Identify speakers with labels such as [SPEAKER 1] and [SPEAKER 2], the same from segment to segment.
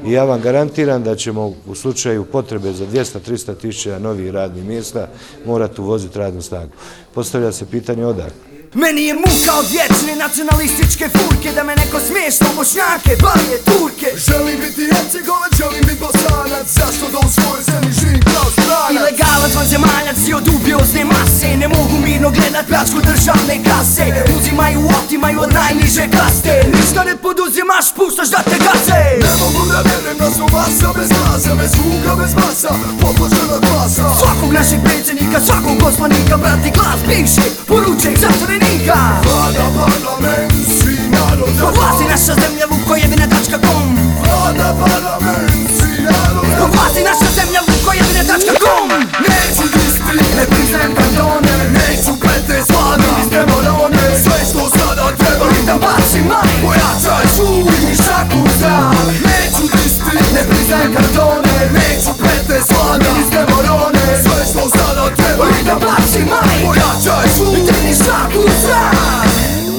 [SPEAKER 1] I ja vam garantiram da ćemo u slučaju potrebe za 200-300 tisuća novih radnih mjesta morati uvoziti radnu snagu. Postavlja se pitanje odakle.
[SPEAKER 2] Meni je muka od vječne nacionalističke furke, da me neko smiješno Bošnjake balije Turke.
[SPEAKER 3] Želim biti Hercegovac, želim biti Bosanac, zašto da u svojoj zemlji živim kao stranac?
[SPEAKER 2] Ilegalac, vanzemaljac i od dubiozne mase, ne mogu mirno gledat pljačku državne kase. Uzimaju, otimaju od najniže kaste, ništa ne poduzimaš, puštaš da te gaze.
[SPEAKER 3] Ne mogu da vjerujem da smo masa bez glasa, bez zvuka, bez masa, podložena klasa.
[SPEAKER 2] Svakog našeg predsjednika, svakog poslanika, brati glas bivše, poručaj zatvorenika.
[SPEAKER 3] Vlada parlament, svi narod
[SPEAKER 2] Proglasi naša zemlja Vukojevine.com.
[SPEAKER 3] Vlada parlament, svi narod
[SPEAKER 2] Proglasi naša zemlja Vukojevine.com.
[SPEAKER 3] Neću distrikt, ne priznajem kantone, neću pretest vlada iz demorone. Sve što sada treba
[SPEAKER 2] Da baci maj,
[SPEAKER 3] pojačaj zvuk i šaku u zrak. Neću distrikt, ne priznajem kantone, neću pretest vlada iz demorone. Sve što sada treba
[SPEAKER 2] da baci maj,
[SPEAKER 3] pojačaj zvuk
[SPEAKER 2] i šaku u zrak.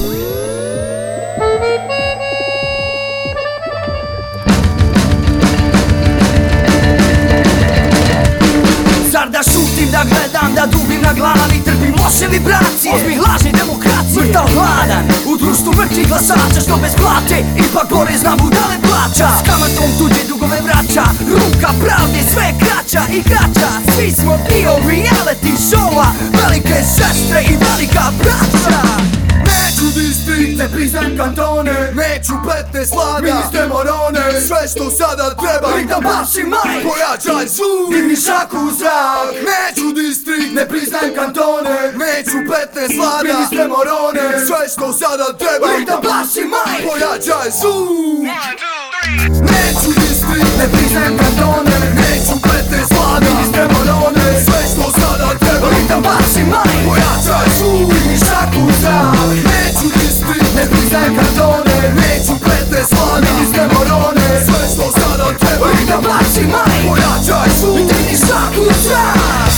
[SPEAKER 2] Zar da šutim, da gledam, da dubim na glavi, trpim loše vibracije, ozbih lažni demokracije. Mrtav hladan, u društvu mrtvih glasača, što bez plate ipak porez na budale plaća. S kamatom tuđe dugove vraća, ruka pravde sve kraća i kraća. Svi smo dio reality showa, velike sestre i velika braća.
[SPEAKER 3] Neću distrikt, ne priznajem kantone, neću 15 vlada, ministre morone. Sve što sada treba,
[SPEAKER 2] da baci maj,
[SPEAKER 3] pojačaj zvuk
[SPEAKER 2] i šaku u zrak.
[SPEAKER 3] Neću distrikt, ne priznajem kantone, neću 15 vlada, ministre morone. Sve što sada treba,
[SPEAKER 2] da baci maj,
[SPEAKER 3] pojačaj zvuk. Neću distrikt, ne priznajem kantone, neću 15 vlada, ministre morone. Sve što sada treba,
[SPEAKER 2] da baci maj,
[SPEAKER 3] pojačaj zvuk
[SPEAKER 2] i šaku u zrak.
[SPEAKER 3] Neću distrikt, ne priznajem kantone, neću 15 vlada, ministre morone. Sve što sada treba,
[SPEAKER 2] da baci maj,
[SPEAKER 3] pojačaj zvuk
[SPEAKER 2] i šaku u zrak.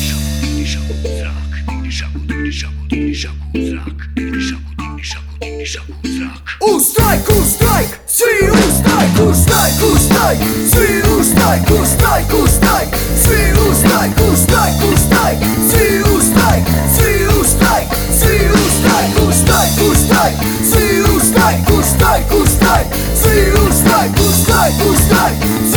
[SPEAKER 2] U štrajk, svi u štrajk, u štrajk, u štrajk, svi u štrajk, u štrajk, u štrajk, svi u štrajk, u štrajk, u štrajk, svi u štrajk, svi u štrajk, svi u štrajk, u štrajk, u štrajk, svi u štrajk, u štrajk, u štrajk, svi u štrajk, u štrajk, u štrajk.